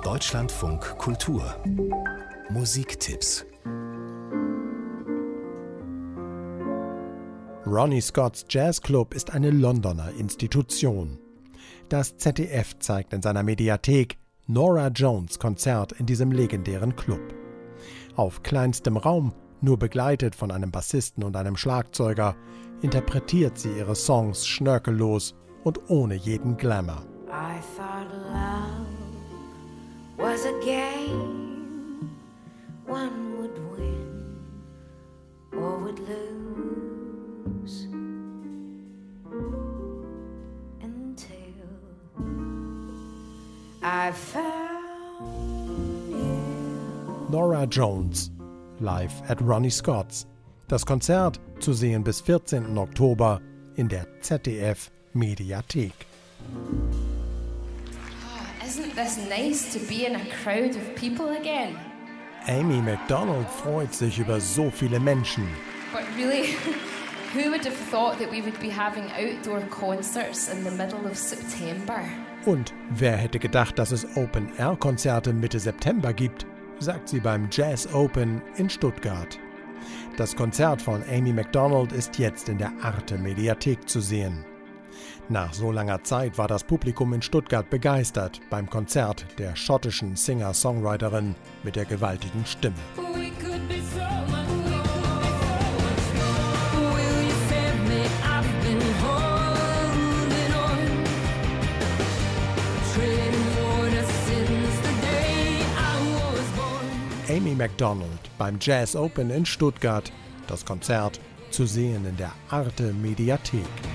Deutschlandfunk Kultur Musiktipps. Ronnie Scott's Jazz Club ist eine Londoner Institution. Das ZDF zeigt in seiner Mediathek Norah Jones Konzert in diesem legendären Club. Auf kleinstem Raum, nur begleitet von einem Bassisten und einem Schlagzeuger, interpretiert sie ihre Songs schnörkellos und ohne jeden Glamour. I thought love was a game one would win or would lose until I found you. Norah Jones, live at Ronnie Scott's. Das Konzert zu sehen bis 14. Oktober in der ZDF Mediathek. Isn't this nice to be in a crowd of people again? Amy Macdonald freut sich über so viele Menschen. But really, who would have thought that we would be having outdoor concerts in the middle of September? Und wer hätte gedacht, dass es Open-Air-Konzerte Mitte September gibt, sagt sie beim Jazz Open in Stuttgart. Das Konzert von Amy Macdonald ist jetzt in der Arte Mediathek zu sehen. Nach so langer Zeit war das Publikum in Stuttgart begeistert beim Konzert der schottischen Singer-Songwriterin mit der gewaltigen Stimme. Amy Macdonald beim Jazz Open in Stuttgart. Das Konzert zu sehen in der Arte Mediathek.